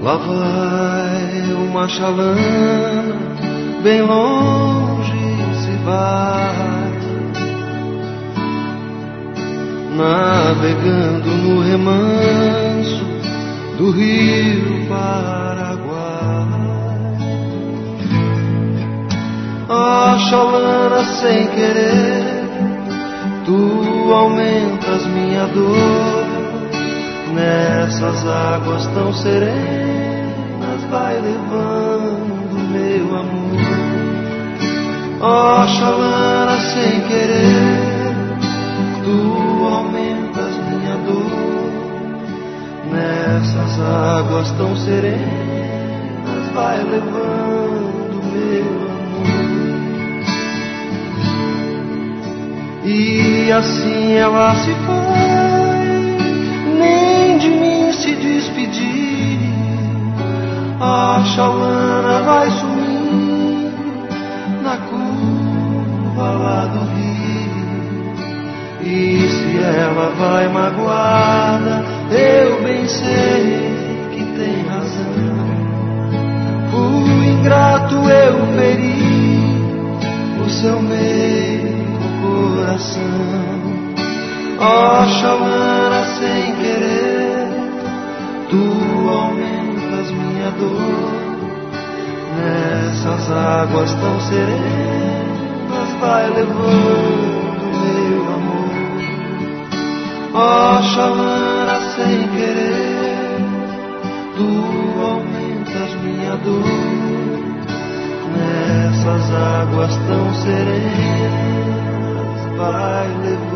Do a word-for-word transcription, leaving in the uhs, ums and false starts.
Lá vai uma chalana, bem longe se vai, navegando no remanso do rio Paraguai. A chalana sem querer, tu aumentas minha dor. Nessas águas tão serenas vai levando meu amor. Ó chalana sem querer, tu aumentas minha dor. Nessas águas tão serenas vai levando meu amor. E assim ela se foi, nem de mim se despedir. A chalana vai sumir na curva lá do rio. E se ela vai magoada, eu bem sei que tem razão. Fui ingrato, eu feri o seu meio coração. Ó chalana sem querer, tu aumentas minha dor. Nessas águas tão serenas vai levando meu amor. Ó chalana sem querer, tu aumentas minha dor. Nessas águas tão serenas vai levando